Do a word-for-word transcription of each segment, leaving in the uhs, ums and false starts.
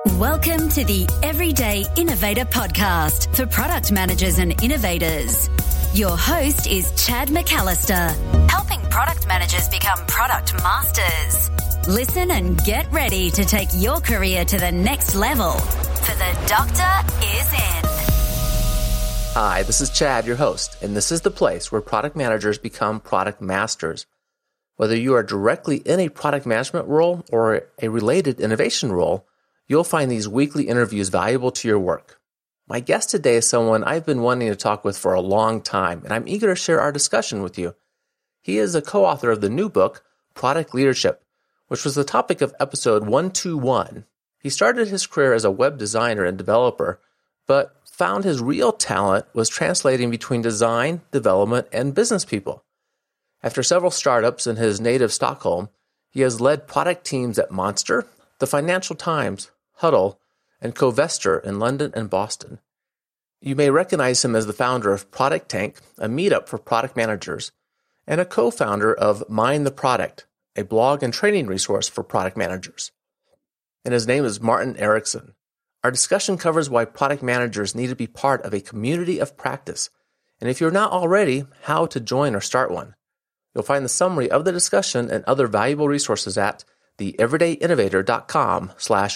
Welcome to the Everyday Innovator podcast for product managers and innovators. Your host is Chad McAllister, helping product managers become product masters. Listen and get ready to take your career to the next level, for the doctor is in. Hi, this is Chad, your host, and this is the place where product managers become product masters. Whether you are directly in a product management role or a related innovation role, you'll find these weekly interviews valuable to your work. My guest today is someone I've been wanting to talk with for a long time, and I'm eager to share our discussion with you. He is a co-author of the new book, Product Leadership, which was the topic of episode one twenty-one. He started his career as a web designer and developer, but found his real talent was translating between design, development, and business people. After several startups in his native Stockholm, he has led product teams at Monster, the Financial Times, Huddle, and Covester in London and Boston. You may recognize him as the founder of Product Tank, a meetup for product managers, and a co-founder of Mind the Product, a blog and training resource for product managers. And his name is Martin Eriksson. Our discussion covers why product managers need to be part of a community of practice, and if you're not already, how to join or start one. You'll find the summary of the discussion and other valuable resources at theeverydayinnovator.com slash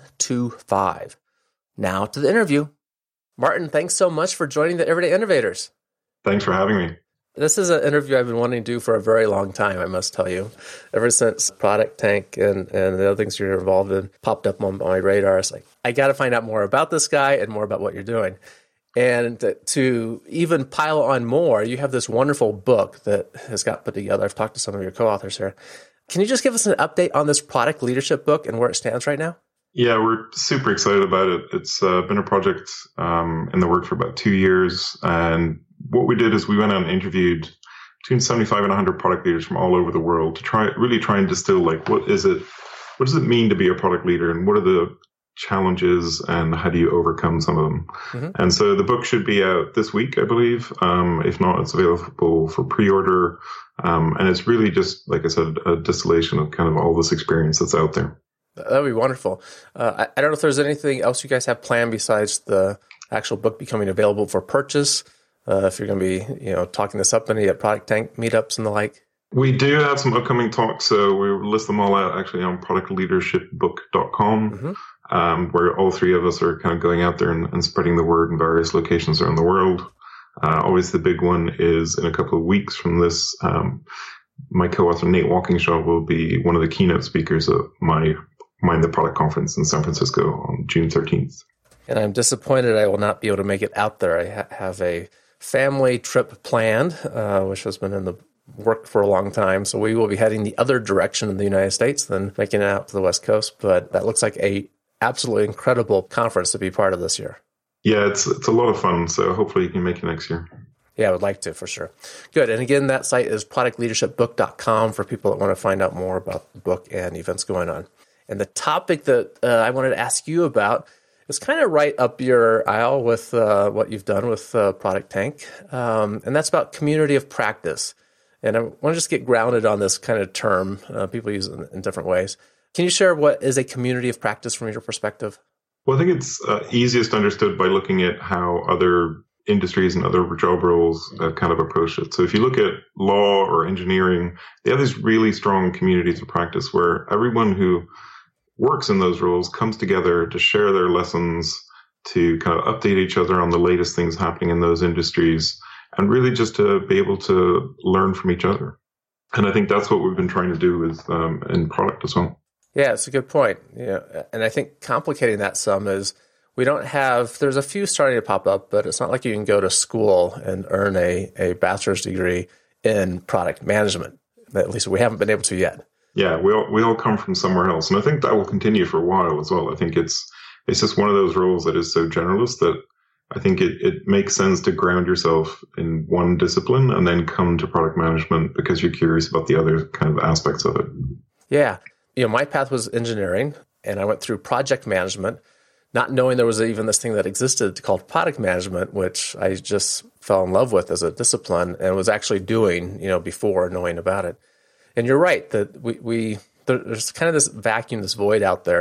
125. Now to the interview. Martin, thanks so much for joining the Everyday Innovators. Thanks for having me. This is an interview I've been wanting to do for a very long time, I must tell you. Ever since Product Tank and, and the other things you're involved in popped up on my radar, it's like, I got to find out more about this guy and more about what you're doing. And to even pile on more, you have this wonderful book that has got put together. I've talked to some of your co-authors here. Can you just give us an update on this product leadership book and where it stands right now? Yeah, we're super excited about it. It's uh, been a project um, in the work for about two years. And what we did is we went out and interviewed between seventy-five and one hundred product leaders from all over the world to try really try and distill, like, what is it, what does it mean to be a product leader, and what are the challenges and how do you overcome some of them? Mm-hmm. And so the book should be out this week, I believe. Um, if not, it's available for pre-order. Um, and it's really just, like I said, a distillation of kind of all this experience that's out there. That would be wonderful. Uh, I, I don't know if there's anything else you guys have planned besides the actual book becoming available for purchase. Uh, if you're going to be, you know, talking this up any at Product Tank meetups and the like. We do have some upcoming talks, so we list them all out actually on product leadership book dot com, mm-hmm. um, where all three of us are kind of going out there and, and spreading the word in various locations around the world. Uh, always the big one is in a couple of weeks from this. Um, my co-author Nate Walkingshaw will be one of the keynote speakers at my Mind the Product conference in San Francisco on June thirteenth. And I'm disappointed I will not be able to make it out there. I ha- have a family trip planned, uh, which has been in the work for a long time. So we will be heading the other direction in the United States than making it out to the West Coast. But that looks like a absolutely incredible conference to be part of this year. Yeah, it's it's a lot of fun. So hopefully you can make it next year. Yeah, I would like to, for sure. Good. And again, that site is product leadership book dot com for people that want to find out more about the book and events going on. And the topic that uh, I wanted to ask you about is kind of right up your aisle with uh, what you've done with uh, Product Tank. Um, and that's about community of practice. And I want to just get grounded on this kind of term. Uh, people use it in, in different ways. Can you share what is a community of practice from your perspective? Well, I think it's uh, easiest understood by looking at how other industries and other job roles uh, kind of approach it. So if you look at law or engineering, they have these really strong communities of practice where everyone who works in those roles comes together to share their lessons, to kind of update each other on the latest things happening in those industries, and really just to be able to learn from each other. And I think that's what we've been trying to do with um, in product as well. Yeah, it's a good point. Yeah, and I think complicating that some is we don't have, there's a few starting to pop up, but it's not like you can go to school and earn a, a bachelor's degree in product management. At least we haven't been able to yet. Yeah, we all, we all come from somewhere else. And I think that will continue for a while as well. I think it's it's just one of those roles that is so generalist that I think it, it makes sense to ground yourself in one discipline and then come to product management because you're curious about the other kind of aspects of it. Yeah. You know, my path was engineering, and I went through project management, not knowing there was even this thing that existed called product management, which I just fell in love with as a discipline and was actually doing, you know, before knowing about it. And you're right that we, we there's kind of this vacuum, this void out there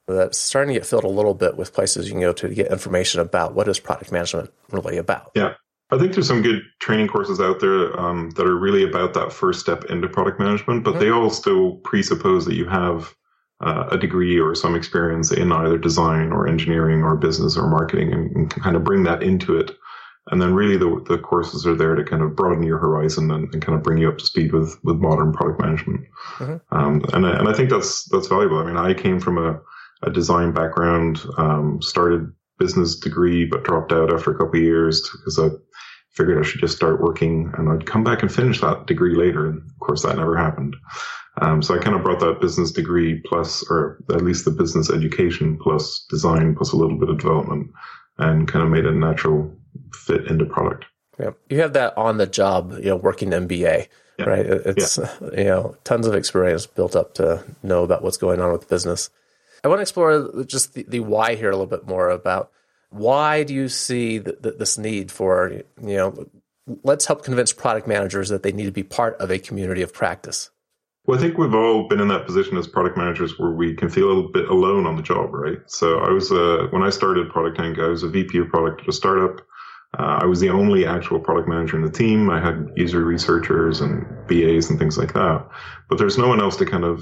that's starting to get filled a little bit with places you can go to to get information about what is product management really about. Yeah. I think there's some good training courses out there um, that are really about that first step into product management, but mm-hmm. they all still presuppose that you have uh, a degree or some experience in either design or engineering or business or marketing, and, and can kind of bring that into it. And then really the the courses are there to kind of broaden your horizon and, and kind of bring you up to speed with, with modern product management. Mm-hmm. Um, and, I, and I think that's that's valuable. I mean, I came from a, a design background, um, started business degree, but dropped out after a couple of years because I figured I should just start working and I'd come back and finish that degree later. And of course, that never happened. Um, so I kind of brought that business degree plus, or at least the business education plus design plus a little bit of development, and kind of made a natural fit into product. Yeah, you have that on the job, you know, working M B A, yeah. right? It's, yeah. you know, tons of experience built up to know about what's going on with business. I want to explore just the, the why here a little bit more about why do you see the, the, this need for, you know, let's help convince product managers that they need to be part of a community of practice. Well, I think we've all been in that position as product managers where we can feel a little bit alone on the job, right? So I was, uh, when I started Product Tank, I was a V P of product at a startup. Uh, I was the only actual product manager in the team. I had user researchers and B As and things like that. But there's no one else to kind of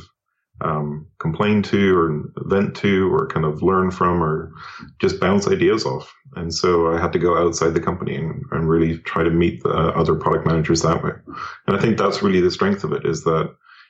um, complain to or vent to or kind of learn from or just bounce ideas off. And so I had to go outside the company and, and really try to meet the other product managers that way. And I think that's really the strength of it, is that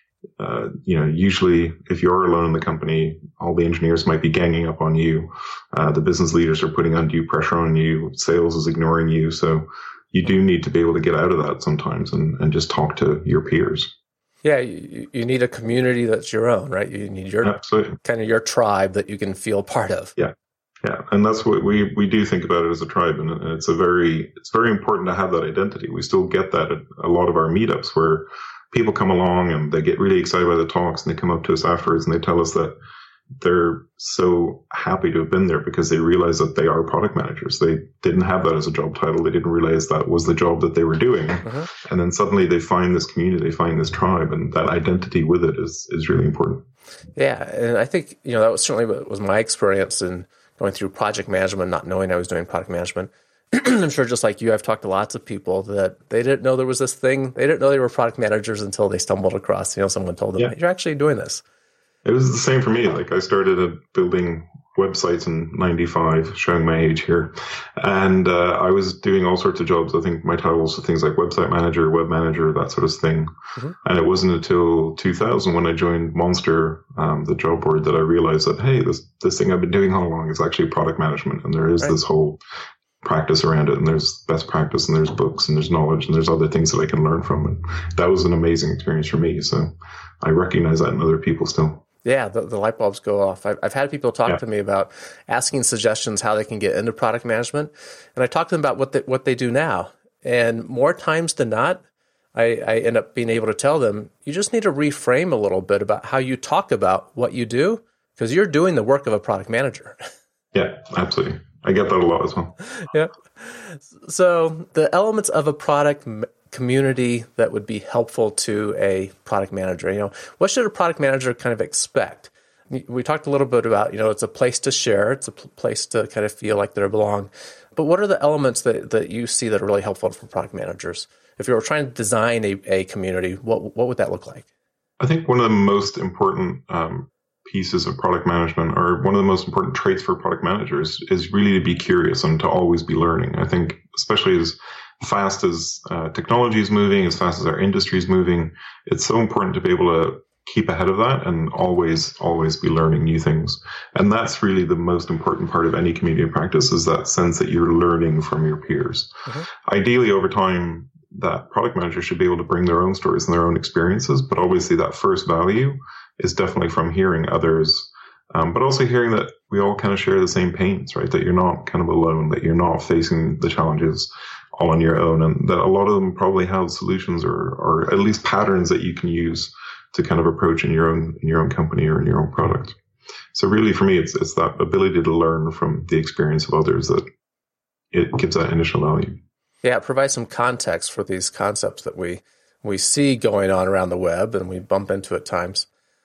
Uh, you know, usually if you're alone in the company, all the engineers might be ganging up on you. Uh, the business leaders are putting undue pressure on you. Sales is ignoring you. So you do need to be able to get out of that sometimes and, and just talk to your peers. Yeah, you, you need a community that's your own, right? You need your Absolutely. kind of your tribe that you can feel part of. Yeah. Yeah. And that's what we, we do think about it as a tribe. And it's a very, it's very important to have that identity. We still get that at a lot of our meetups where people come along and they get really excited by the talks, and they come up to us afterwards and they tell us that they're so happy to have been there because they realize that they are product managers. They didn't have that as a job title. They didn't realize that was the job that they were doing. Uh-huh. And then suddenly they find this community, they find this tribe, and that identity with it is, is really important. Yeah. And I think, you know, that was certainly what was my experience in going through project management, not knowing I was doing product management. I'm sure just like you, I've talked to lots of people that they didn't know there was this thing. They didn't know they were product managers until they stumbled across, you know, someone told them, yeah. You're actually doing this. It was the same for me. Like I started at building websites in ninety-five, showing my age here. And uh, I was doing all sorts of jobs. I think my titles were things like website manager, web manager, that sort of thing. Mm-hmm. And it wasn't until two thousand when I joined Monster, um, the job board, that I realized that, hey, this, this thing I've been doing all along is actually product management. And there is right. this whole practice around it, and there's best practice, and there's books, and there's knowledge, and there's other things that I can learn from. And that was an amazing experience for me. So I recognize that in other people still. Yeah, the, the light bulbs go off. I've, I've had people talk yeah. to me about asking suggestions how they can get into product management, and I talk to them about what they, what they do now. And more times than not, I, I end up being able to tell them, you just need to reframe a little bit about how you talk about what you do, because you're doing the work of a product manager. Yeah, absolutely. I get that a lot as well. Yeah. So the elements of a product m- community that would be helpful to a product manager, you know, what should a product manager kind of expect? We talked a little bit about, you know, it's a place to share. It's a pl- place to kind of feel like they belong. But what are the elements that, that you see that are really helpful for product managers? If you were trying to design a, a community, what what would that look like? I think one of the most important um, pieces of product management, or one of the most important traits for product managers, is really to be curious and to always be learning. I think especially as fast as uh, technology is moving, as fast as our industry is moving, it's so important to be able to keep ahead of that and always, always be learning new things. And that's really the most important part of any community of practice, is that sense that you're learning from your peers. Mm-hmm. Ideally, over time, that product managers should be able to bring their own stories and their own experiences, but obviously that first value is definitely from hearing others, um, but also hearing that we all kind of share the same pains, right? That you're not kind of alone, that you're not facing the challenges all on your own, and that a lot of them probably have solutions or, or at least patterns that you can use to kind of approach in your own in your own company or in your own product. So really, for me, it's it's that ability to learn from the experience of others that it gives that initial value. Yeah, it provides some context for these concepts that we we see going on around the web and we bump into at times.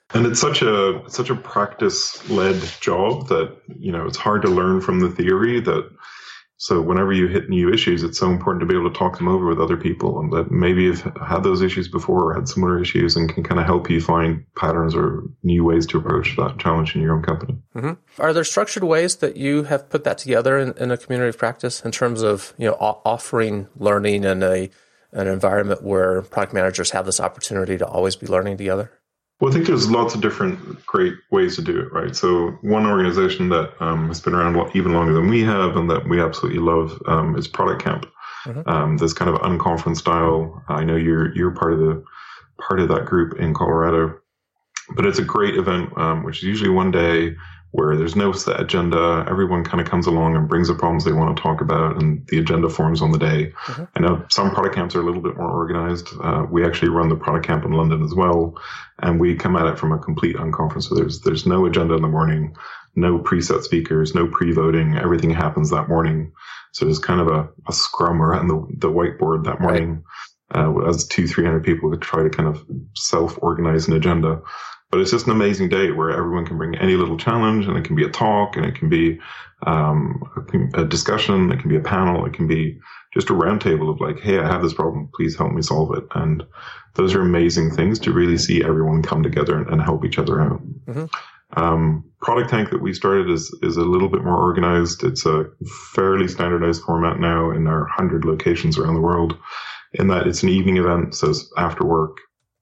And it's such a such a practice-led job that, you know, it's hard to learn from the theory. That so whenever you hit new issues, it's so important to be able to talk them over with other people and that maybe have had those issues before or had similar issues and can kind of help you find patterns or new ways to approach that challenge in your own company. Mm-hmm. Are there structured ways that you have put that together in, in a community of practice in terms of, you know, offering learning in a an environment where product managers have this opportunity to always be learning together? Well, I think there's lots of different great ways to do it, right? So one organization that um, has been around even longer than we have and that we absolutely love um, is Product Camp. Mm-hmm. Um, this kind of unconference style. I know you're you're part of the part of that group in Colorado, but it's a great event, um, which is usually one day where there's no set agenda. Everyone kind of comes along and brings the problems they want to talk about, and the agenda forms on the day. Mm-hmm. I know some product camps are a little bit more organized. Uh, we actually run the product camp in London as well, and we come at it from a complete unconference. So there's there's no agenda in the morning, no preset speakers, no pre-voting. Everything happens that morning. So there's kind of a, a scrum around the, the whiteboard that morning, right. uh, as two, three hundred people to try to kind of self-organize an agenda. But it's just an amazing day where everyone can bring any little challenge, and it can be a talk, and it can be um, a discussion, it can be a panel, it can be just a roundtable of like, hey, I have this problem, please help me solve it. And those are amazing things to really see everyone come together and, and help each other out. Mm-hmm. Um, Product Tank that we started is is a little bit more organized. It's a fairly standardized format now in our one hundred locations around the world, in that it's an evening event, so it's after work.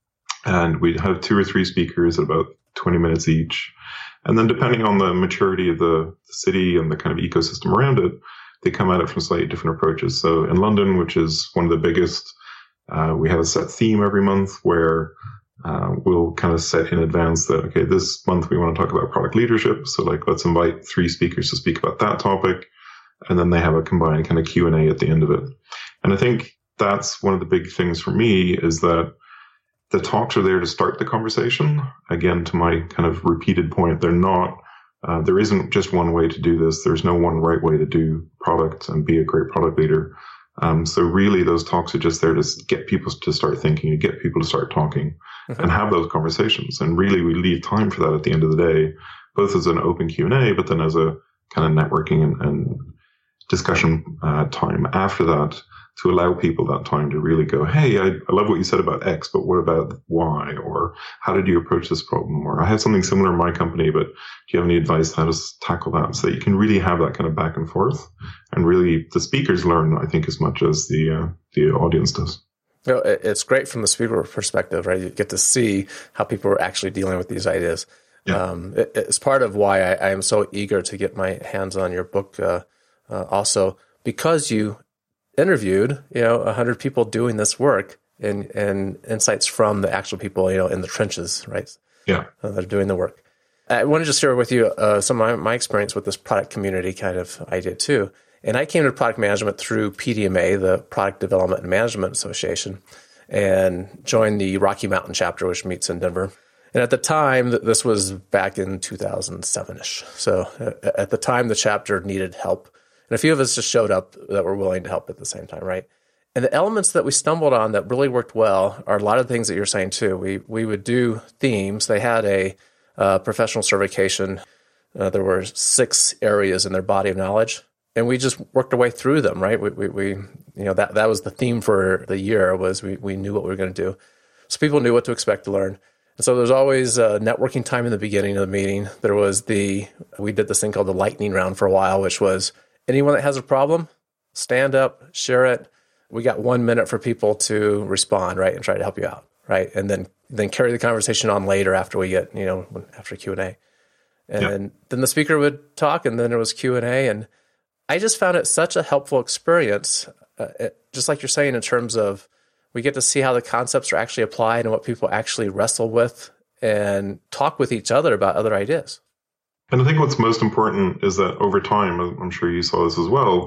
And we'd have two or three speakers at about twenty minutes each. And then depending on the maturity of the, the city and the kind of ecosystem around it, they come at it from slightly different approaches. So in London, which is one of the biggest, uh, we have a set theme every month where uh, we'll kind of set in advance that, okay, this month we want to talk about product leadership. So like, let's invite three speakers to speak about that topic. And then they have a combined kind of Q and A at the end of it. And I think that's one of the big things for me is that the talks are there to start the conversation. Again, to my kind of repeated point, they're not, uh, there isn't just one way to do this. There's no one right way to do product and be a great product leader. Um, so really those talks are just there to get people to start thinking, to get people to start talking mm-hmm. and have those conversations. And really we leave time for that at the end of the day, both as an open Q and A, but then as a kind of networking and, and discussion uh, time after that, to allow people that time to really go, hey, I, I love what you said about X, but what about Y? Or how did you approach this problem? Or I have something similar in my company, but do you have any advice how to tackle that? So that you can really have that kind of back and forth. And really the speakers learn, I think, as much as the uh, the audience does. You know, it's great from the speaker perspective, right? You get to see how people are actually dealing with these ideas. Yeah. Um, it, it's part of why I, I am so eager to get my hands on your book uh, uh, also, because you interviewed, you know, a hundred people doing this work and, and insights from the actual people, you know, in the trenches, right? Yeah. Uh, that are doing the work. I want to just share with you uh, some of my, my experience with this product community kind of idea too. And I came to product management through P D M A, the Product Development and Management Association, and joined the Rocky Mountain chapter, which meets in Denver. And at the time, this was back in two thousand seven-ish. So at the time, the chapter needed help. And a few of us just showed up that were willing to help at the same time, right? And the elements that we stumbled on that really worked well are a lot of things that you're saying too. We we would do themes. They had a uh, professional certification. Uh, there were six areas in their body of knowledge, and we just worked our way through them, right? We we, we you know that that was the theme for the year, was we we knew what we were going to do, so people knew what to expect to learn. And so there's always uh, networking time in the beginning of the meeting. There was the we did this thing called the lightning round for a while, which was anyone that has a problem, stand up, share it. We got one minute for people to respond, right, and try to help you out, right, and then then carry the conversation on later after we get, you know, after Q and A, and yep. then the speaker would talk, and then there was Q and A, and I just found it such a helpful experience, uh, it, just like you're saying, in terms of we get to see how the concepts are actually applied and what people actually wrestle with, and talk with each other about other ideas. And I think what's most important is that over time, I'm sure you saw this as well,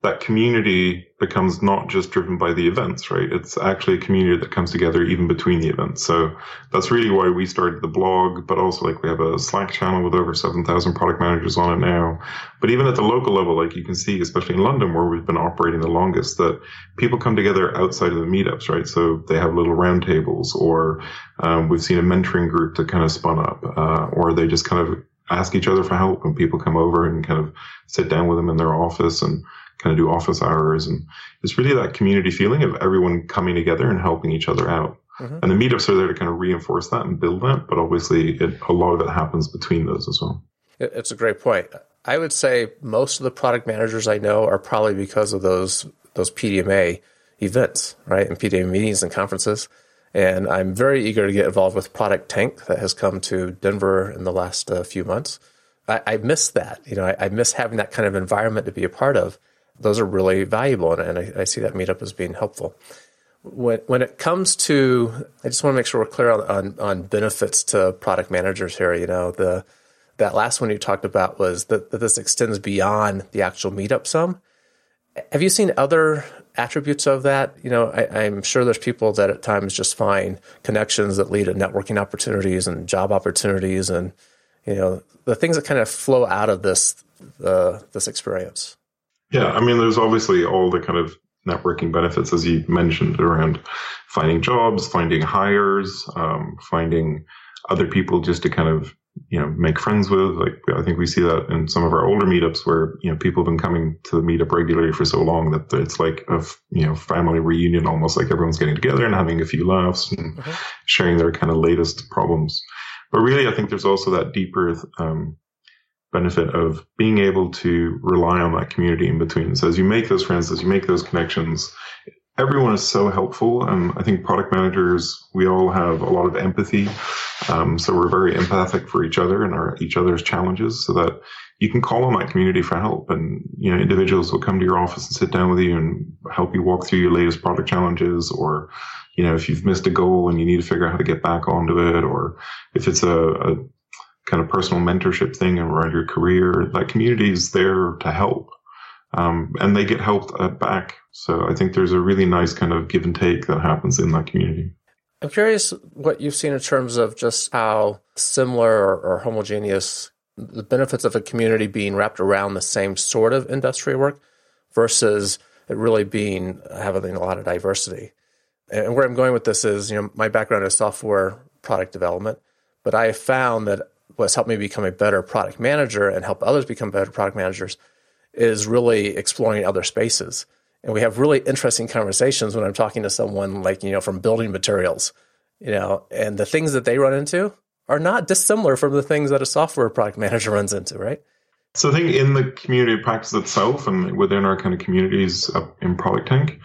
that community becomes not just driven by the events, right? It's actually a community that comes together even between the events. So that's really why we started the blog, but also like we have a Slack channel with over seven thousand product managers on it now. But even at the local level, like you can see, especially in London where we've been operating the longest, that people come together outside of the meetups, right? So they have little roundtables, or um, we've seen a mentoring group that kind of spun up, uh, or they just kind of ask each other for help when people come over and kind of sit down with them in their office and kind of do office hours. And it's really that community feeling of everyone coming together and helping each other out. Mm-hmm. And the meetups are there to kind of reinforce that and build that. But obviously, it, a lot of it happens between those as well. It's a great point. I would say most of the product managers I know are probably because of those those P D M A events, right? And P D M A meetings and conferences. And I'm very eager to get involved with Product Tank that has come to Denver in the last uh, few months. I, I miss that. You know, I, I miss having that kind of environment to be a part of. Those are really valuable, and, and I, I see that meetup as being helpful. When when it comes to, I just want to make sure we're clear on, on, on benefits to product managers here. You know, the that last one you talked about was that, that this extends beyond the actual meetup some. Have you seen other attributes of that? You know, I, I'm sure there's people that at times just find connections that lead to networking opportunities and job opportunities, and you know the things that kind of flow out of this uh, this experience. Yeah, I mean, there's obviously all the kind of networking benefits, as you mentioned, around finding jobs, finding hires, um, finding other people just to kind of, you know, make friends with. Like, I think we see that in some of our older meetups where, you know, people have been coming to the meetup regularly for so long that it's like a, you know, family reunion, almost like everyone's getting together and having a few laughs and mm-hmm. sharing their kind of latest problems. But really, I think there's also that deeper, um, benefit of being able to rely on that community in between. So as you make those friends, as you make those connections, everyone is so helpful. And I think product managers, we all have a lot of empathy. Um, so we're very empathic for each other and our each other's challenges, so that you can call on that community for help. And, you know, individuals will come to your office and sit down with you and help you walk through your latest product challenges, or, you know, if you've missed a goal and you need to figure out how to get back onto it, or if it's a, a kind of personal mentorship thing around your career, that community is there to help. Um, and they get helped uh, back. So I think there's a really nice kind of give and take that happens in that community. I'm curious what you've seen in terms of just how similar or, or homogeneous the benefits of a community being wrapped around the same sort of industry work versus it really being having a lot of diversity. And where I'm going with this is, you know, my background is software product development, but I have found that what's helped me become a better product manager and help others become better product managers is really exploring other spaces. And we have really interesting conversations when I'm talking to someone like, you know, from building materials, you know, and the things that they run into are not dissimilar from the things that a software product manager runs into, right? So I think in the community practice itself and within our kind of communities in Product Tank,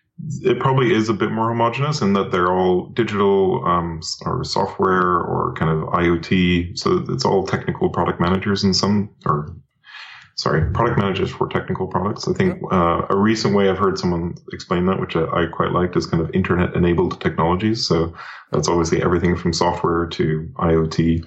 it probably is a bit more homogenous in that they're all digital um, or software or kind of IoT. So it's all technical product managers in some, or sorry, product managers for technical products. I think uh, a recent way I've heard someone explain that, which I, I quite liked, is kind of internet-enabled technologies. So that's obviously everything from software to IoT.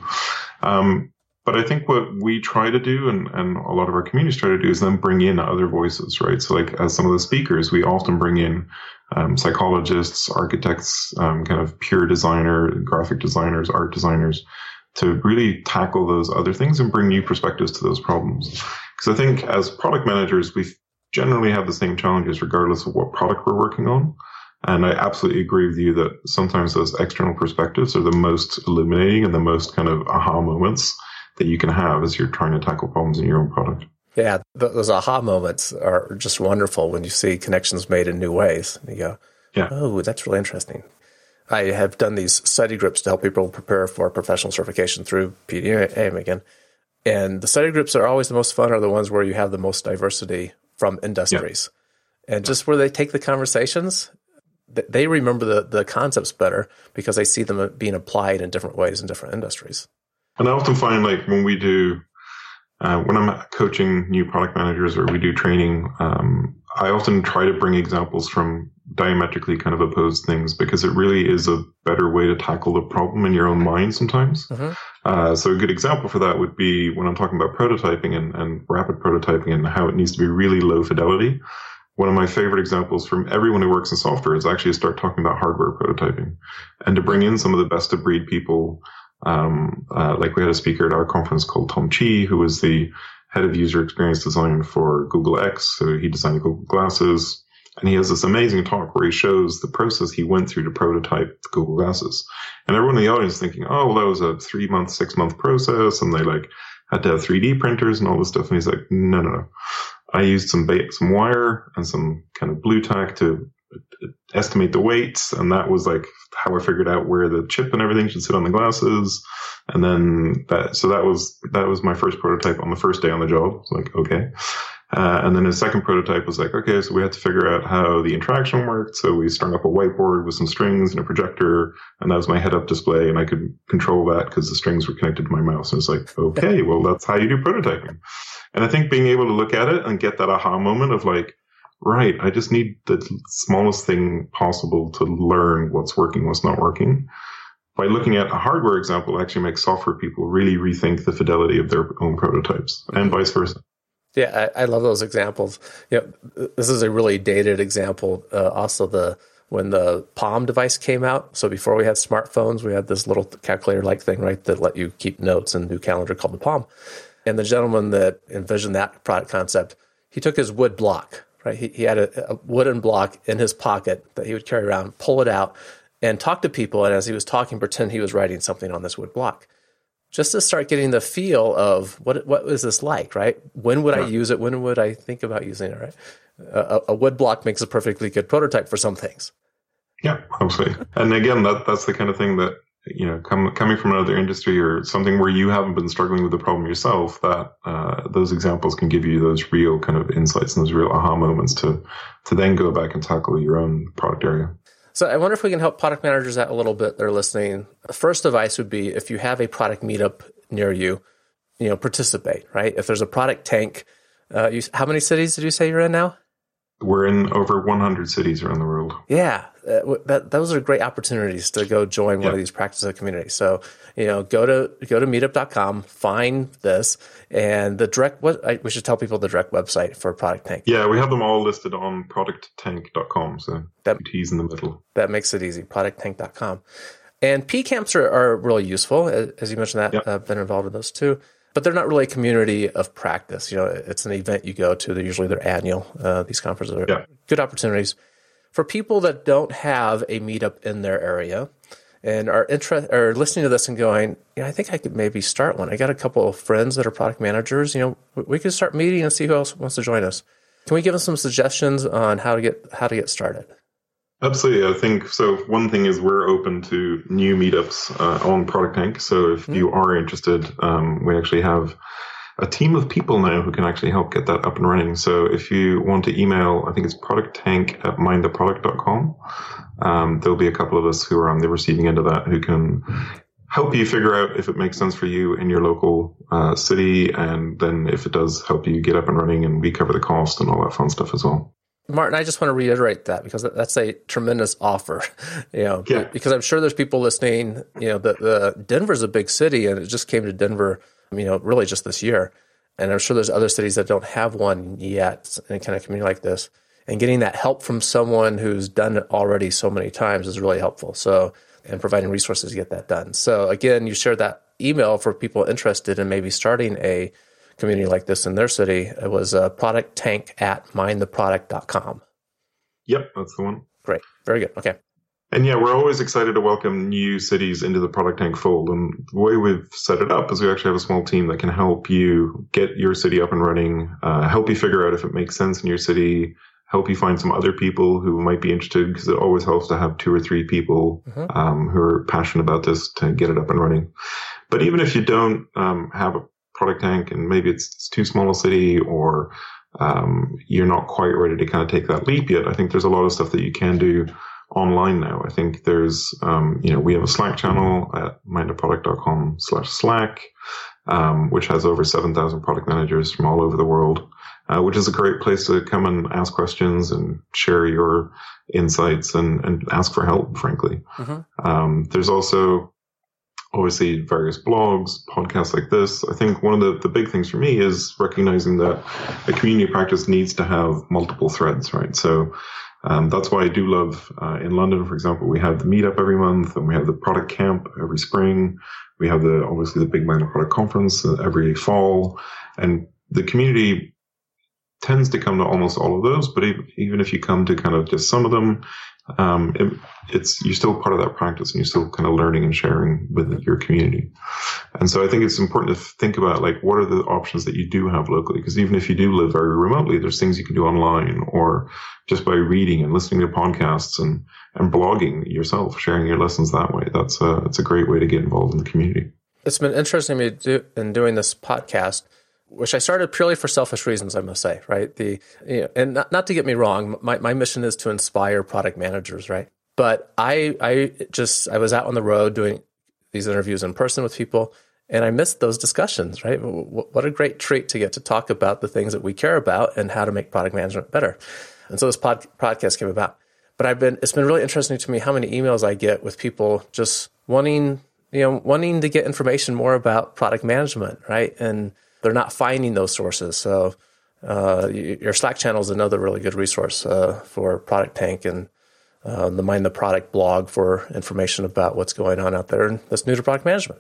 Um, But I think what we try to do, and, and a lot of our communities try to do, is then bring in other voices, right? So like as some of the speakers, we often bring in um, psychologists, architects, um, kind of pure designer, graphic designers, art designers, to really tackle those other things and bring new perspectives to those problems. Because I think as product managers, we generally have the same challenges regardless of what product we're working on. And I absolutely agree with you that sometimes those external perspectives are the most illuminating and the most kind of aha moments that you can have as you're trying to tackle problems in your own product. Yeah, those aha moments are just wonderful when you see connections made in new ways. You go, yeah. Oh, that's really interesting. I have done these study groups to help people prepare for professional certification through P D M A again. And the study groups that are always the most fun are the ones where you have the most diversity from industries. Yeah. And just where they take the conversations, they remember the, the concepts better because they see them being applied in different ways in different industries. And I often find, like, when we do, uh, when I'm coaching new product managers or we do training, um, I often try to bring examples from diametrically kind of opposed things because it really is a better way to tackle the problem in your own mind sometimes. Mm-hmm. Uh, so a good example for that would be when I'm talking about prototyping and, and rapid prototyping and how it needs to be really low fidelity. One of my favorite examples from everyone who works in software is actually to start talking about hardware prototyping and to bring in some of the best of breed people. Um, uh, like we had a speaker at our conference called Tom Chi, who was the head of user experience design for Google X. So he designed the Google Glasses. And he has this amazing talk where he shows the process he went through to prototype the Google Glasses. And everyone in the audience is thinking, oh, well, that was a three month, six month process. And they like had to have three D printers and all this stuff. And he's like, no, no, no. I used some ba- some wire and some kind of blue tack to estimate the weights. And that was like how I figured out where the chip and everything should sit on the glasses. And then that, so that was, that was my first prototype on the first day on the job. It's like, okay. Uh, and then his second prototype was like, okay, so we had to figure out how the interaction worked. So we strung up a whiteboard with some strings and a projector, and that was my head-up display, and I could control that because the strings were connected to my mouse. And it's like, okay, well, that's how you do prototyping. And I think being able to look at it and get that aha moment of like, right, I just need the smallest thing possible to learn what's working, what's not working. By looking at a hardware example, actually makes software people really rethink the fidelity of their own prototypes, and vice versa. Yeah, I, I love those examples. You know, this is a really dated example. Uh, also, the when the Palm device came out, so before we had smartphones, we had this little calculator-like thing, right, that let you keep notes and do calendar called the Palm. And the gentleman that envisioned that product concept, he took his wood block, right? He, he had a, a wooden block in his pocket that he would carry around, pull it out, and talk to people. And as he was talking, pretend he was writing something on this wood block, just to start getting the feel of what what is this like, right? When would yeah. I use it? When would I think about using it, right? A, a wood block makes a perfectly good prototype for some things. Yeah, absolutely. And again, that that's the kind of thing that, you know, com- coming from another industry or something where you haven't been struggling with the problem yourself, that uh, those examples can give you those real kind of insights and those real aha moments to to then go back and tackle your own product area. So I wonder if we can help product managers out a little bit. They're listening. The first advice would be if you have a product meetup near you, you know, participate, right? If there's a product tank, uh, you, how many cities did you say you're in now? We're in over one hundred cities around the world. Yeah, uh, that, those are great opportunities to go join one yeah. of these practices communities. So, you know, go to go to meetup dot com, find this, and the direct. What I, we should tell people the direct website for Product Tank. Yeah, we have them all listed on product tank dot com. So that T's in the middle. That makes it easy. product tank dot com, and P camps are, are really useful, as you mentioned. That yep. I've been involved in those too. But they're not really a community of practice. You know, it's an event you go to. They're usually they're annual. Uh, these conferences are yeah. good opportunities for people that don't have a meetup in their area and are interest are listening to this and going, yeah, I think I could maybe start one. I got a couple of friends that are product managers. You know, we, we could start meeting and see who else wants to join us. Can we give them some suggestions on how to get how to get started? Absolutely. I think so. One thing is we're open to new meetups uh, on Product Tank. So if mm. you are interested, um, we actually have a team of people now who can actually help get that up and running. So if you want to email, I think it's product tank at mind the product dot com. Um, there'll be a couple of us who are on the receiving end of that who can help you figure out if it makes sense for you in your local uh, city. And then if it does, help you get up and running, and we cover the cost and all that fun stuff as well. Martin, I just want to reiterate that because that's a tremendous offer, you know, yeah. because I'm sure there's people listening, you know, the, the Denver's a big city and it just came to Denver, you know, really just this year. And I'm sure there's other cities that don't have one yet in a kind of community like this. And getting that help from someone who's done it already so many times is really helpful. So, and providing resources to get that done. So again, you shared that email for people interested in maybe starting a community like this in their city. It was uh, product tank at mind the product dot com. Yep, that's the one. Great. Very good. Okay. And yeah, we're always excited to welcome new cities into the Product Tank fold. And the way we've set it up is we actually have a small team that can help you get your city up and running, uh, help you figure out if it makes sense in your city, help you find some other people who might be interested, because it always helps to have two or three people mm-hmm. um, who are passionate about this to get it up and running. But even if you don't um, have a Product Tank and maybe it's, it's too small a city, or um, you're not quite ready to kind of take that leap yet, I think there's a lot of stuff that you can do online now. I think there's, um, you know, we have a Slack channel at mind the product dot com slash Slack, um, which has over seven thousand product managers from all over the world, uh, which is a great place to come and ask questions and share your insights and, and ask for help, frankly. Mm-hmm. Um, there's also obviously various blogs, podcasts like this. I think one of the, the big things for me is recognizing that a community practice needs to have multiple threads, right? So um, that's why I do love, uh, in London, for example, we have the meetup every month, and we have the product camp every spring. We have the obviously the Big Magnet Product Conference every fall. And the community tends to come to almost all of those, but even if you come to kind of just some of them, um, it, it's, you're still part of that practice, and you're still kind of learning and sharing with your community. And so I think it's important to think about, like, what are the options that you do have locally? Because even if you do live very remotely, there's things you can do online, or just by reading and listening to podcasts and, and blogging yourself, sharing your lessons that way. That's a, it's a great way to get involved in the community. It's been interesting to me do, in doing this podcast, which I started purely for selfish reasons, I must say, right? The you know, and not, not to get me wrong, my, my mission is to inspire product managers, right? But I I just I was out on the road doing these interviews in person with people, and I missed those discussions, right? What a great treat to get to talk about the things that we care about and how to make product management better. And so this pod, podcast came about. But I've been it's been really interesting to me how many emails I get with people just wanting you know wanting to get information more about product management, right? And they're not finding those sources. So uh, your Slack channel is another really good resource uh, for Product Tank, and uh, the Mind the Product blog for information about what's going on out there that's new to product management.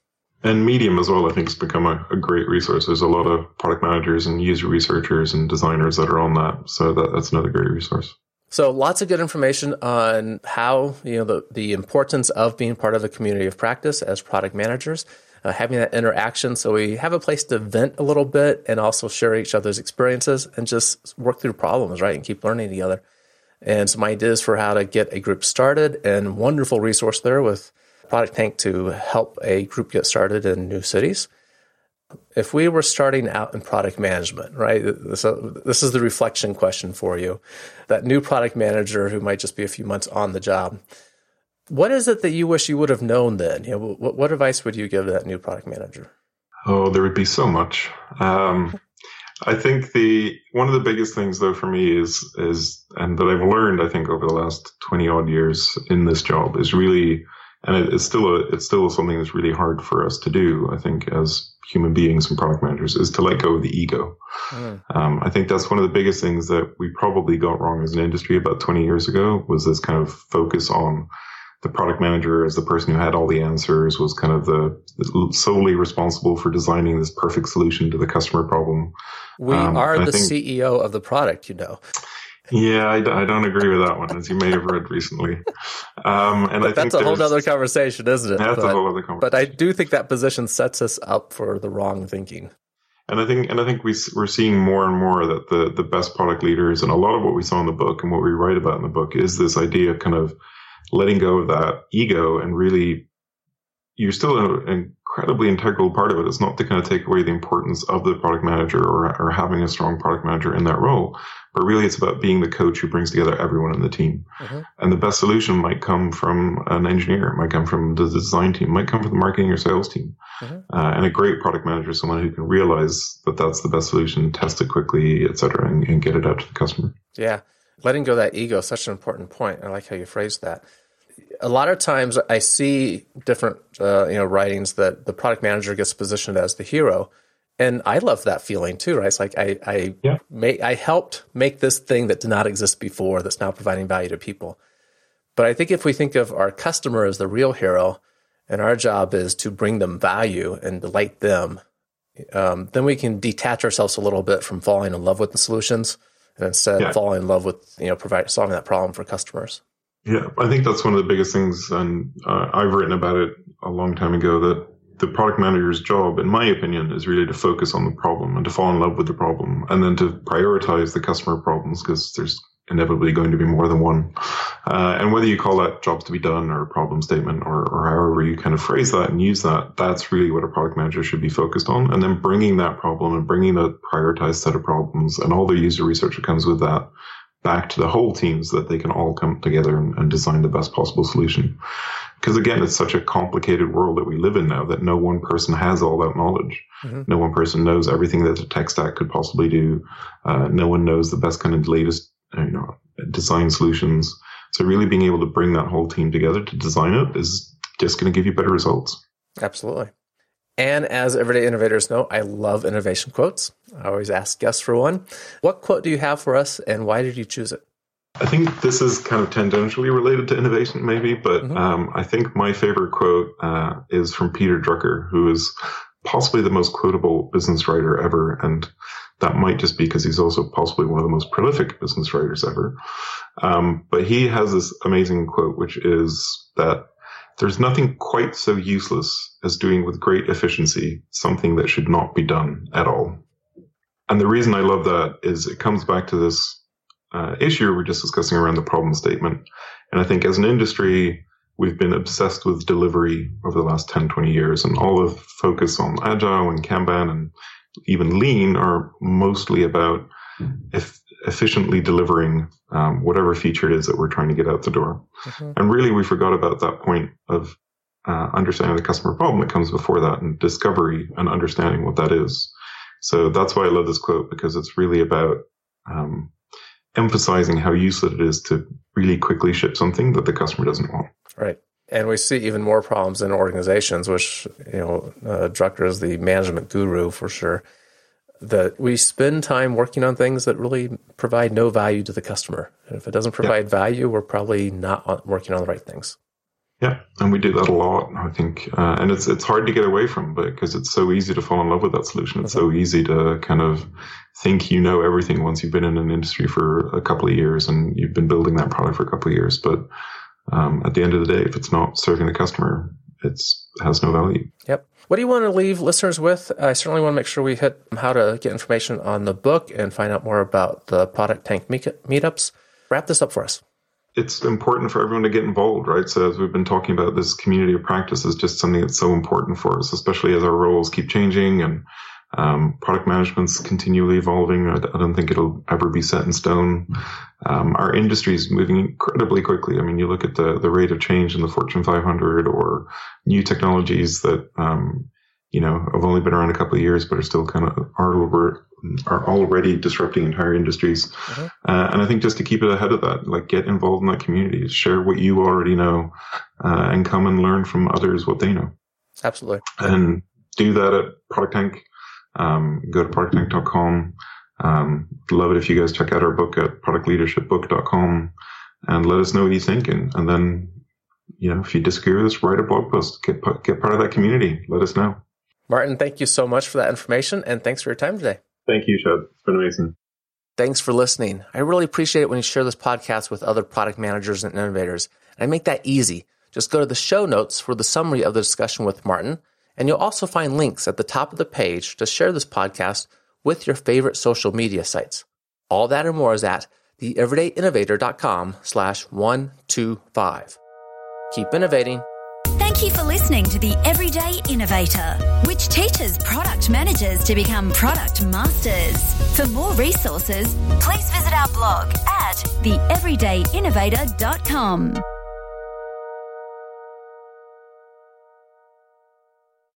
And Medium as well, I think, has become a, a great resource. There's a lot of product managers and user researchers and designers that are on that. So that, that's another great resource. So lots of good information on how, you know, the, the importance of being part of a community of practice as product managers. Uh, having that interaction so we have a place to vent a little bit and also share each other's experiences and just work through problems, right, and keep learning together. And some ideas for how to get a group started, and wonderful resource there with Product Tank to help a group get started in new cities. If we were starting out in product management, right, this, uh, this is the reflection question for you, that new product manager who might just be a few months on the job, what is it that you wish you would have known then? You know, what, what advice would you give that new product manager? Oh, there would be so much. Um, I think the one of the biggest things, though, for me is is and that I've learned, I think, over the last twenty odd years in this job is really, and it, it's still a it's still something that's really hard for us to do, I think, as human beings and product managers, is to let go of the ego. Mm. Um, I think that's one of the biggest things that we probably got wrong as an industry about twenty years ago, was this kind of focus on the product manager as the person who had all the answers, was kind of the, the solely responsible for designing this perfect solution to the customer problem. We um, are the think, C E O of the product, you know. Yeah, I, I don't agree with that one, as you may have read recently. Um, and I that's think a whole other conversation, isn't it? That's but, a whole other conversation. But I do think that position sets us up for the wrong thinking. And I think, and I think we, we're seeing more and more that the, the best product leaders, and a lot of what we saw in the book and what we write about in the book, is this idea of kind of letting go of that ego, and really, you're still an incredibly integral part of it. It's not to kind of take away the importance of the product manager or, or having a strong product manager in that role, but really it's about being the coach who brings together everyone in the team. Mm-hmm. And the best solution might come from an engineer, it might come from the design team, it might come from the marketing or sales team. Mm-hmm. Uh, and a great product manager is someone who can realize that that's the best solution, test it quickly, et cetera, and, and get it out to the customer. Yeah. Letting go of that ego is such an important point. I like how you phrased that. A lot of times I see different uh, you know, writings that the product manager gets positioned as the hero. And I love that feeling too, right? It's like I I, yeah. may, I helped make this thing that did not exist before that's now providing value to people. But I think if we think of our customer as the real hero, and our job is to bring them value and delight them, um, then we can detach ourselves a little bit from falling in love with the solutions, and instead yeah. fall in love with, you know, provide, solving that problem for customers. Yeah, I think that's one of the biggest things, and uh, I've written about it a long time ago, that the product manager's job, in my opinion, is really to focus on the problem and to fall in love with the problem, and then to prioritize the customer problems, because there's inevitably going to be more than one. Uh, and whether you call that jobs to be done or a problem statement, or, or however you kind of phrase that and use that, that's really what a product manager should be focused on. And then bringing that problem and bringing that prioritized set of problems and all the user research that comes with that back to the whole team, so that they can all come together and, and design the best possible solution. Because again, it's such a complicated world that we live in now that no one person has all that knowledge. Mm-hmm. No one person knows everything that a tech stack could possibly do. Uh, no one knows the best kind of latest, you know, design solutions. So really being able to bring that whole team together to design it is just going to give you better results. Absolutely. And as everyday innovators know, I love innovation quotes. I always ask guests for one. What quote do you have for us, and why did you choose it? I think this is kind of tangentially related to innovation, maybe, but mm-hmm. um, I think my favorite quote uh, is from Peter Drucker, who is possibly the most quotable business writer ever. And that might just be because he's also possibly one of the most prolific business writers ever. Um, but he has this amazing quote, which is that there's nothing quite so useless as doing with great efficiency something that should not be done at all. And the reason I love that is it comes back to this uh, issue we're just discussing around the problem statement. And I think as an industry, we've been obsessed with delivery over the last ten, twenty years, and all the focus on Agile and Kanban and even Lean are mostly about if efficiently delivering um, whatever feature it is that we're trying to get out the door. Mm-hmm. And really, we forgot about that point of uh, understanding the customer problem that comes before that, and discovery and understanding what that is. So that's why I love this quote, because it's really about um, emphasizing how useful it is to really quickly ship something that the customer doesn't want. Right. And we see even more problems in organizations, which, you know, uh, Drucker is the management guru for sure, that we spend time working on things that really provide no value to the customer. And if it doesn't provide yeah. value, we're probably not working on the right things. Yeah, and we do that a lot, I think. Uh, and it's it's hard to get away from, but because it's so easy to fall in love with that solution. It's mm-hmm. so easy to kind of think you know everything once you've been in an industry for a couple of years and you've been building that product for a couple of years. But um, at the end of the day, if it's not serving the customer, it's, it has no value. Yep. What do you want to leave listeners with? I certainly want to make sure we hit how to get information on the book and find out more about the Product Tank meetups. Wrap this up for us. It's important for everyone to get involved, right? So as we've been talking about, this community of practice is just something that's so important for us, especially as our roles keep changing and um, product management's continually evolving. I, I don't think it'll ever be set in stone. Um, our industry is moving incredibly quickly. I mean, you look at the, the rate of change in the Fortune five hundred or new technologies that, um, you know, have only been around a couple of years, but are still kind of are over, are already disrupting entire industries. Mm-hmm. Uh, and I think just to keep it ahead of that, like get involved in that community, share what you already know, uh, and come and learn from others what they know. Absolutely. And do that at Product Tank. Um, go to product tank dot com. Um, love it if you guys check out our book at product leadership book dot com and let us know what you think. And, and then, you know, if you disagree with us, write a blog post, get, get part of that community. Let us know. Martin, thank you so much for that information, and thanks for your time today. Thank you, Chad. It's been amazing. Thanks for listening. I really appreciate it when you share this podcast with other product managers and innovators. And I make that easy. Just go to the show notes for the summary of the discussion with Martin, and you'll also find links at the top of the page to share this podcast with your favorite social media sites. All that and more is at the everyday innovator dot com slash one two five. Keep innovating. Thank you for listening to The Everyday Innovator, which teaches product managers to become product masters. For more resources, please visit our blog at the everyday innovator dot com.